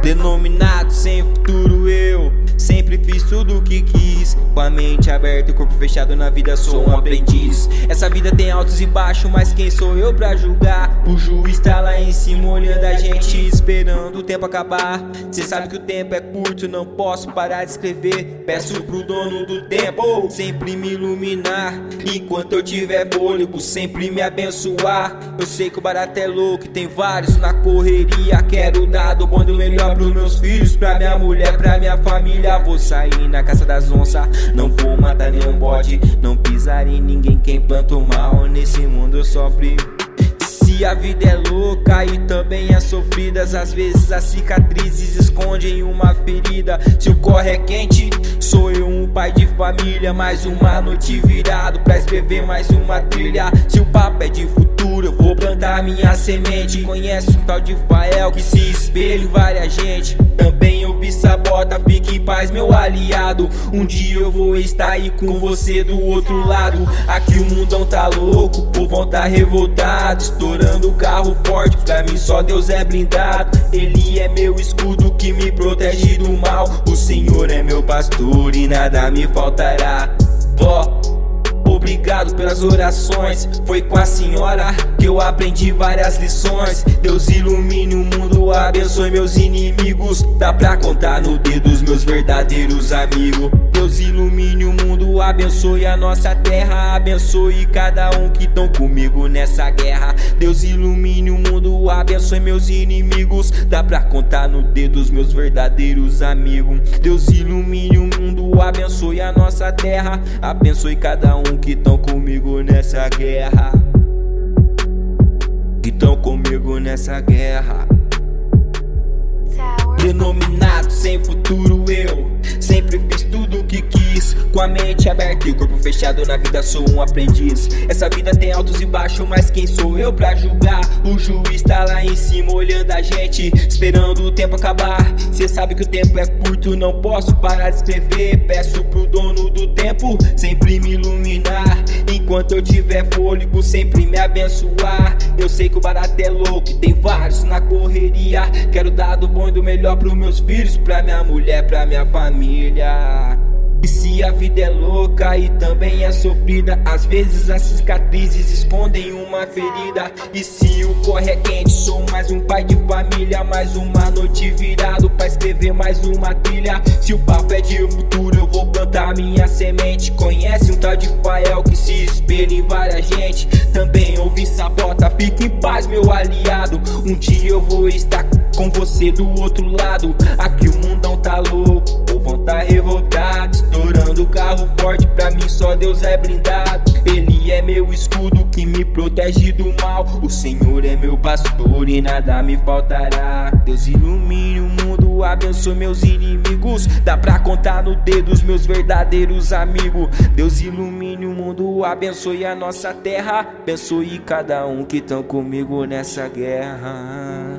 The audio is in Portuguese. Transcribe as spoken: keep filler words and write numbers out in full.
Denominado sem futuro, eu sempre fiz tudo o que quis. Com a mente aberta e o corpo fechado na vida, sou um aprendiz. Essa vida tem altos e baixos, mas quem sou eu pra julgar? O juiz tá lá em cima olhando a gente, esperando o tempo acabar. Cê sabe que o tempo é curto, não posso parar de escrever. Peço pro dono do tempo sempre me iluminar, enquanto eu tiver fôlego, sempre me abençoar. Eu sei que o barato é louco e tem vários na correria. Quero dar do bom e do melhor pros meus filhos, pra minha mulher, pra minha família. Vou sair na caça das onças, não vou matar nenhum bode, não pisar em ninguém. Quem planta o mal nesse mundo sofre. Se a vida é louca e também é sofrida, às vezes as cicatrizes escondem uma ferida. Se o corre é quente, sou eu um pai de família. Mais uma noite virado pra escrever mais uma trilha. Se o papo é de futuro, eu vou plantar minha semente. Conhece um tal de Fael que se espelha em várias gente. Também ouvi sabota, fique em paz meu aliado. Um dia eu vou estar aí com você do outro lado. Aqui o mundão tá louco, o povão tá revoltado, estourando o carro forte, pra mim só Deus é blindado. Ele é meu escudo que me protege do mal. O Senhor é meu pastor e nada me faltará. Vó, obrigado pelas orações, foi com a senhora que eu aprendi várias lições. Deus ilumine o mundo, abençoe meus inimigos. Dá pra contar no dedo os meus verdadeiros amigos. Deus ilumine o mundo, abençoe a nossa terra, abençoe cada um que tão comigo nessa guerra. Deus ilumine o mundo, abençoe meus inimigos. Dá pra contar no dedo os meus verdadeiros amigos. Deus ilumine o mundo, abençoe a nossa terra, abençoe cada um que tão comigo nessa guerra. Que tão comigo nessa guerra. Denominado sem futuro, eu sempre fiz tudo o que quis. Com a mente aberta e o corpo fechado na vida, sou um aprendiz. Essa vida tem altos e baixos, mas quem sou eu pra julgar? O juiz tá lá em cima olhando a gente, esperando o tempo acabar. Cê sabe que o tempo é curto, não posso parar de escrever. Peço pro dono do tempo sempre me iluminar, enquanto eu tiver fôlego, sempre me abençoar. Eu sei que o barato é louco e tem vários na correria. Quero dar do bom e do melhor pros meus filhos, pra minha mulher, pra minha família. E se a vida é louca e também é sofrida, às vezes as cicatrizes escondem uma ferida. E se o corre é quente, sou mais um pai de família. Mais uma noite virado pra escrever mais uma trilha. Se o papo é de futuro, eu vou plantar minha semente. Conhece um tal de Fael que se espelha em várias gente. Também ouvi sabota, fique em paz meu aliado. Um dia eu vou estar com você do outro lado. Aqui o mundão tá louco, o povão tá revoltado, estourando o carro forte, pra mim só Deus é blindado. Ele é meu escudo que me protege do mal. O Senhor é meu pastor e nada me faltará. Deus ilumine o mundo, abençoe meus inimigos. Dá pra contar no dedo os meus verdadeiros amigos. Deus ilumine o mundo, abençoe a nossa terra, abençoe cada um que tão comigo nessa guerra.